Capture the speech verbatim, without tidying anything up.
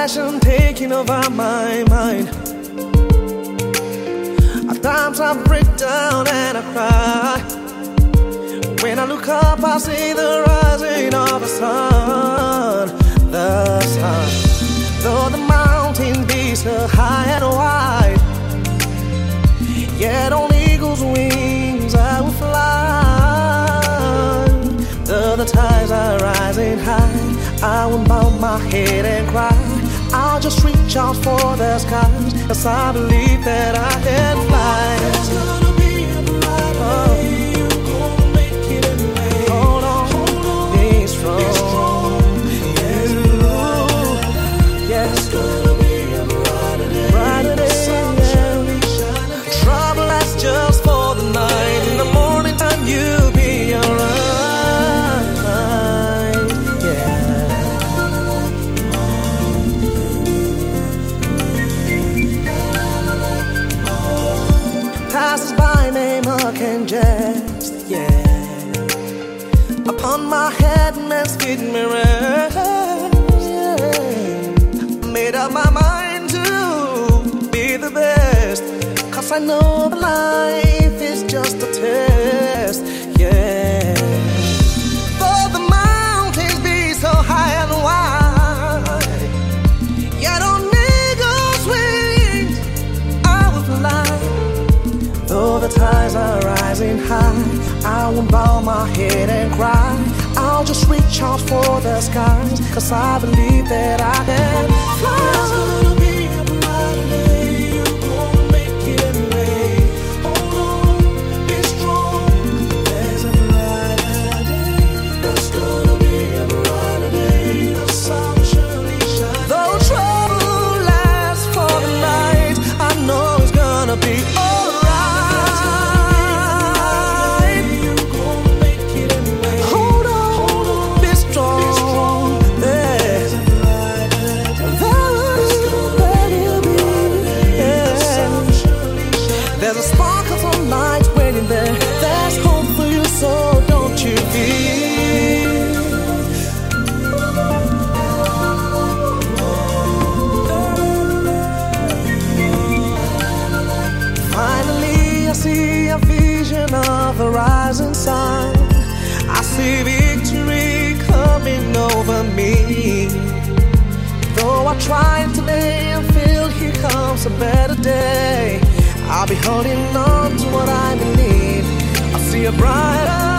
passion taking over my mind. At times I break down and I cry. When I look up, I see the rising of the sun. The sun. Though the mountain be so high and wide, yet on eagle's wings I will fly. Though the tides are rising high, I won't bow my head and cry. I'll just reach out for the skies, 'cause I believe that I can fly. There's gonna be a brighter day. You're gonna make it anyway. Hold on, hold on, be strong. Be strong. Yes, yes. There's gonna be a brighter day. Brighter day. Yeah. Trouble lasts just for the night. In the morning time, you'll be alright. Passes by, name I can jest, yeah. Upon my head, man's feet me rest, yeah. Made up my mind to be the best, 'cause I know that life is just a test, yeah. Though the mountains be so high and wide, yet on eagle's wings I will fly. Though the tides are rising high, I won't bow my head and cry. I'll just reach out for the skies, 'cause I believe that I can fly. There's gonna be a brighter day. You're gonna make it anyway. Hold on, be strong. There's a brighter day. There's gonna be a brighter day. The sun will surely shine. Though trouble lasts for the night, I know it's gonna be alright. There's a sparkle of light waiting there. There's hope for you, so don't you fear. Finally, I see a vision of the rising sun. I see victory coming over me. Though I tried today and feel here comes a better day, I'll be holding on to what I believe. I see a brighter